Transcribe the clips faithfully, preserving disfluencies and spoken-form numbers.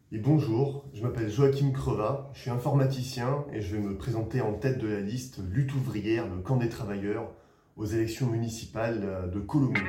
Et bonjour, je m'appelle Joachim Creva, je suis informaticien et je vais me présenter en tête de la liste Lutte ouvrière, le camp des travailleurs, aux élections municipales de Colomiers.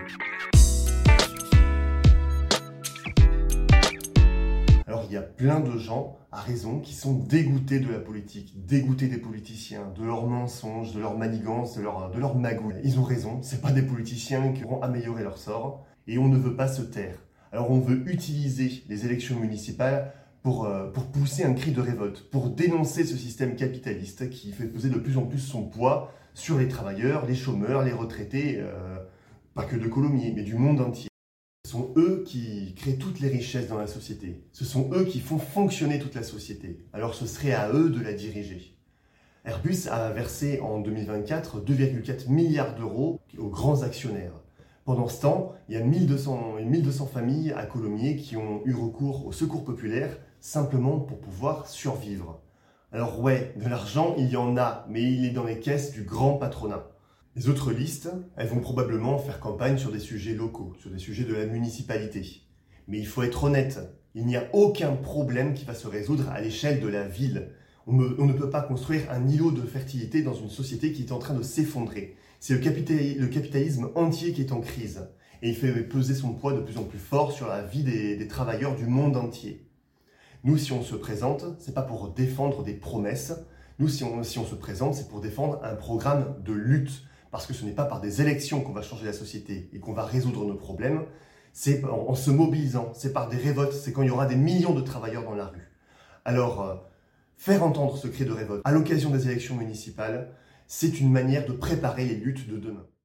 Alors il y a plein de gens, à raison, qui sont dégoûtés de la politique, dégoûtés des politiciens, de leurs mensonges, de leurs manigances, de leurs de leur magouilles. Ils ont raison, c'est pas des politiciens qui vont améliorer leur sort et on ne veut pas se taire. Alors on veut utiliser les élections municipales pour, euh, pour pousser un cri de révolte, pour dénoncer ce système capitaliste qui fait peser de plus en plus son poids sur les travailleurs, les chômeurs, les retraités, euh, pas que de Colomiers, mais du monde entier. Ce sont eux qui créent toutes les richesses dans la société. Ce sont eux qui font fonctionner toute la société. Alors ce serait à eux de la diriger. Airbus a versé en deux mille vingt-quatre deux virgule quatre milliards d'euros aux grands actionnaires. Pendant ce temps, il y a mille deux cents familles à Colomiers qui ont eu recours au secours populaire simplement pour pouvoir survivre. Alors ouais, de l'argent, il y en a, mais il est dans les caisses du grand patronat. Les autres listes, elles vont probablement faire campagne sur des sujets locaux, sur des sujets de la municipalité. Mais il faut être honnête, il n'y a aucun problème qui va se résoudre à l'échelle de la ville. On, me, on ne peut pas construire un îlot de fertilité dans une société qui est en train de s'effondrer. C'est le, capitali- le capitalisme entier qui est en crise. Et il fait peser son poids de plus en plus fort sur la vie des, des travailleurs du monde entier. Nous, si on se présente, c'est pas pour défendre des promesses. Nous, si on, si on se présente, c'est pour défendre un programme de lutte. Parce que ce n'est pas par des élections qu'on va changer la société et qu'on va résoudre nos problèmes. C'est en, en se mobilisant, c'est par des révoltes, c'est quand il y aura des millions de travailleurs dans la rue. Alors, euh, faire entendre ce cri de révolte à l'occasion des élections municipales, c'est une manière de préparer les luttes de demain.